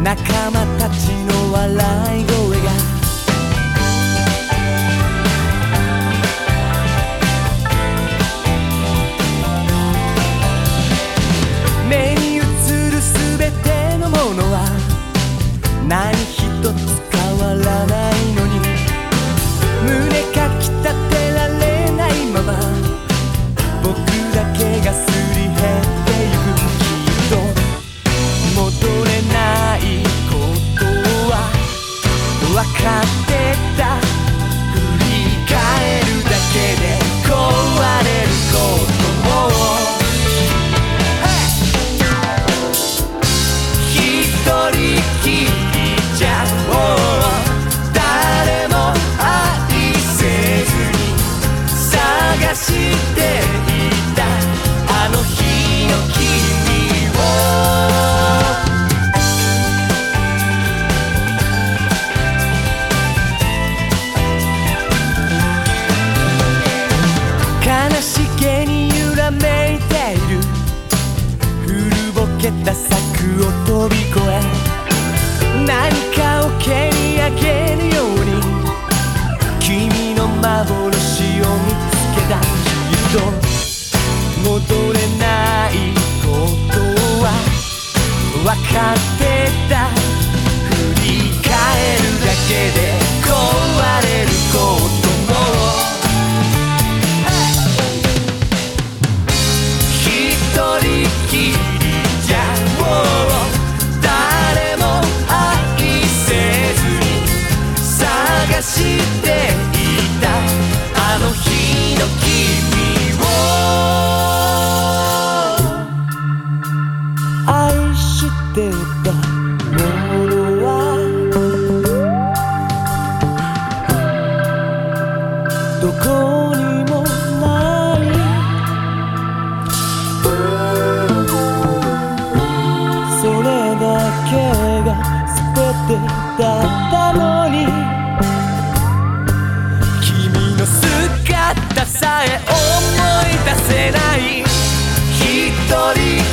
仲間たちの笑い声が目に映るすべてのものは何一つ変わらないのに、胸かき立てられないまま僕だけがすり減ってゆく。きっと戻れないことは分かってた。振り返るだけで壊れることも一人きりじゃもう誰も愛せずに探していたあの日の君を。悲しげに揺らめいている古ぼけた柵を飛び越え、何かを蹴り上げるように君の幻を見つけた。きっと戻れないことは分かってた。振り返るだけで壊れることも一人きりじゃもう誰も愛せずに探していたあの日の君を。愛してたものはどこにもない。それだけが全てだったのに、君の姿さえ思い出せない。一人